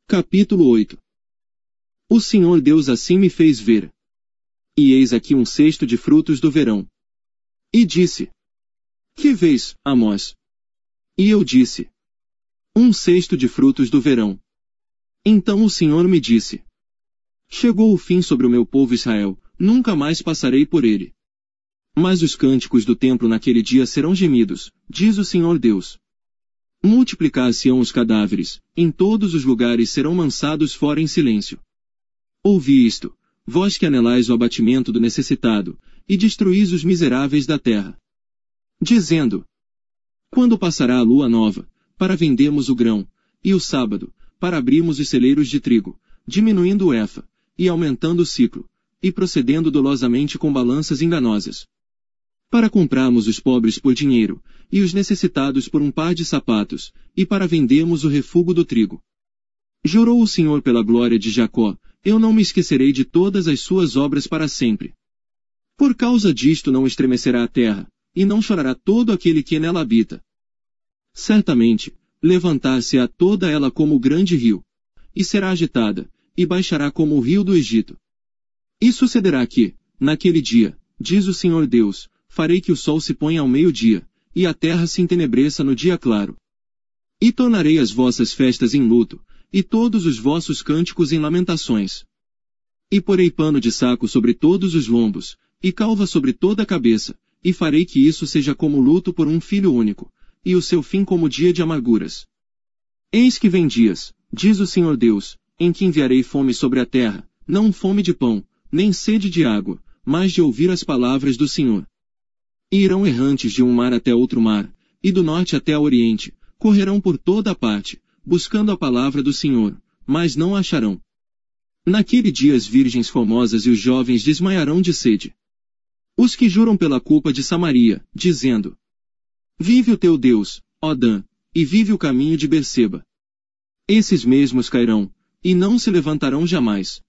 Capítulo 8. O Senhor Deus assim me fez ver. E eis aqui um cesto de frutos do verão. E disse: Que vês, Amós? E eu disse: Um cesto de frutos do verão. Então o Senhor me disse: Chegou o fim sobre o meu povo Israel, nunca mais passarei por ele. Mas os cânticos do templo naquele dia serão gemidos, diz o Senhor Deus. Multiplicar-se-ão os cadáveres, em todos os lugares serão lançados fora em silêncio. Ouvi isto, vós que anelais o abatimento do necessitado, e destruís os miseráveis da terra. Dizendo: Quando passará a lua nova, para vendermos o grão, e o sábado, para abrirmos os celeiros de trigo, diminuindo o efa, e aumentando o ciclo, e procedendo dolosamente com balanças enganosas. Para comprarmos os pobres por dinheiro, e os necessitados por um par de sapatos, e para vendermos o refúgio do trigo. Jurou o Senhor pela glória de Jacó: eu não me esquecerei de todas as suas obras para sempre. Por causa disto não estremecerá a terra, e não chorará todo aquele que nela habita. Certamente, levantar-se-á toda ela como o grande rio, e será agitada, e baixará como o rio do Egito. E sucederá que, naquele dia, diz o Senhor Deus, farei que o sol se ponha ao meio-dia, e a terra se entenebreça no dia claro. E tornarei as vossas festas em luto, e todos os vossos cânticos em lamentações. E porei pano de saco sobre todos os lombos, e calva sobre toda a cabeça, e farei que isso seja como luto por um filho único, e o seu fim como dia de amarguras. Eis que vem dias, diz o Senhor Deus, em que enviarei fome sobre a terra, não fome de pão, nem sede de água, mas de ouvir as palavras do Senhor. E irão errantes de um mar até outro mar, e do norte até ao oriente, correrão por toda a parte, buscando a palavra do Senhor, mas não a acharão. Naquele dia as virgens formosas e os jovens desmaiarão de sede. Os que juram pela culpa de Samaria, dizendo: Vive o teu Deus, ó Dan, e vive o caminho de Berseba. Esses mesmos cairão, e não se levantarão jamais.